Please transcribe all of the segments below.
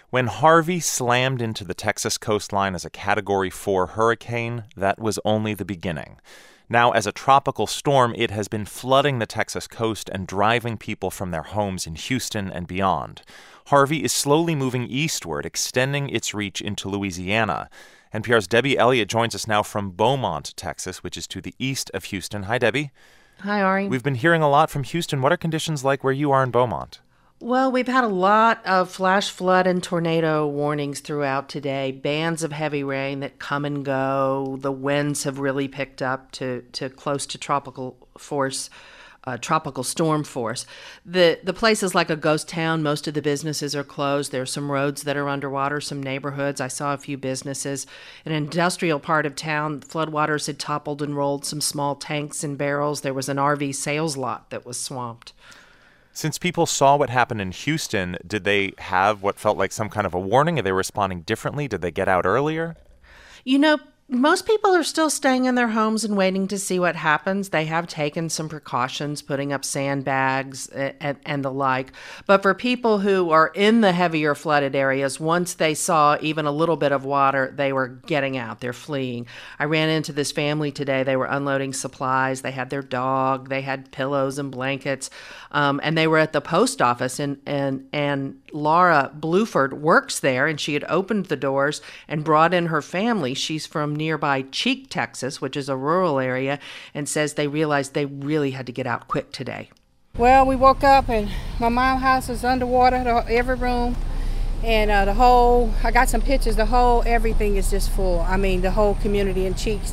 When Harvey slammed into the Texas coastline as a Category 4 hurricane, that was only the beginning. Now, as a tropical storm, it has been flooding the Texas coast and driving people from their homes in Houston and beyond. Harvey is slowly moving eastward, extending its reach into Louisiana. NPR's Debbie Elliott joins us now from Beaumont, Texas, which is to the east of Houston. Hi, Debbie. Hi, Ari. We've been hearing a lot from Houston. What are conditions like where you are in Beaumont? Well, we've had a lot of flash flood and tornado warnings throughout today. Bands of heavy rain that come and go. The winds have really picked up to close to tropical storm force. The place is like a ghost town. Most of the businesses are closed. There are some roads that are underwater, some neighborhoods. I saw a few businesses. An industrial part of town, floodwaters had toppled and rolled some small tanks and barrels. There was an RV sales lot that was swamped. Since people saw what happened in Houston, did they have what felt like some kind of a warning? Are they responding differently? Did they get out earlier? Most people are still staying in their homes and waiting to see what happens. They have taken some precautions, putting up sandbags and the like. But for people who are in the heavier flooded areas, once they saw even a little bit of water, they were getting out. They're fleeing. I ran into this family today. They were unloading supplies. They had their dog. They had pillows and blankets. And they were at the post office. And Laura Bluford works there, and she had opened the doors and brought in her family. She's from nearby Cheek, Texas, which is a rural area, and says they realized they really had to get out quick today. Well, we woke up and my mom's house is underwater, every room, and I got some pictures, everything is just full. I mean, the whole community in Cheeks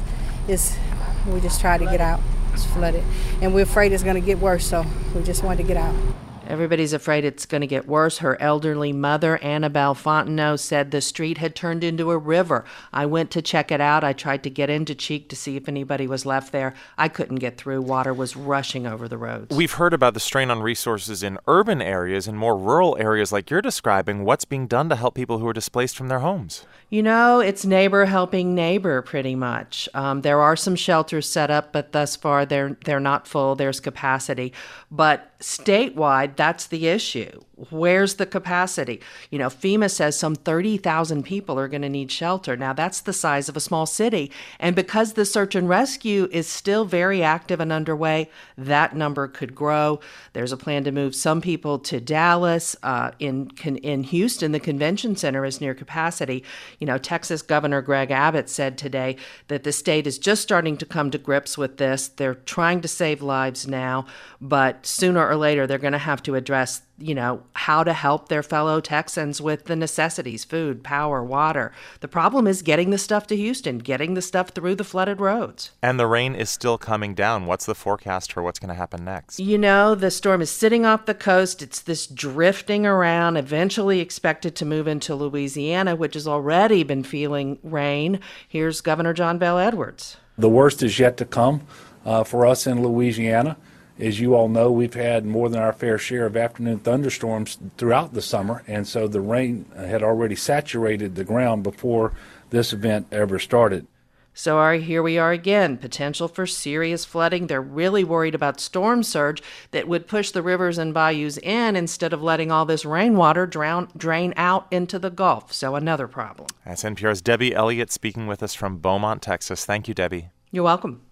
we just tried to get out. It's flooded, and we're afraid it's going to get worse, so we just wanted to get out. Everybody's afraid it's going to get worse. Her elderly mother, Annabelle Fontenot, said the street had turned into a river. I went to check it out. I tried to get into Cheek to see if anybody was left there. I couldn't get through. Water was rushing over the roads. We've heard about the strain on resources in urban areas and more rural areas like you're describing. What's being done to help people who are displaced from their homes? It's neighbor helping neighbor, pretty much. There are some shelters set up, but thus far they're not full. There's capacity. But statewide, that's the issue. Where's the capacity? FEMA says some 30,000 people are going to need shelter. Now, that's the size of a small city. And because the search and rescue is still very active and underway, that number could grow. There's a plan to move some people to Dallas. In Houston, the convention center is near capacity. Texas Governor Greg Abbott said today that the state is just starting to come to grips with this. They're trying to save lives now, but sooner or later they're going to have to address how to help their fellow Texans with the necessities, food, power, water. The problem is getting the stuff to Houston, getting the stuff through the flooded roads. And the rain is still coming down. What's the forecast for what's going to happen next? The storm is sitting off the coast. It's this drifting around, eventually expected to move into Louisiana, which has already been feeling rain. Here's Governor John Bel Edwards. The worst is yet to come for us in Louisiana. As you all know, we've had more than our fair share of afternoon thunderstorms throughout the summer, and so the rain had already saturated the ground before this event ever started. So here we are again, potential for serious flooding. They're really worried about storm surge that would push the rivers and bayous in instead of letting all this rainwater drain out into the Gulf. So another problem. That's NPR's Debbie Elliott speaking with us from Beaumont, Texas. Thank you, Debbie. You're welcome.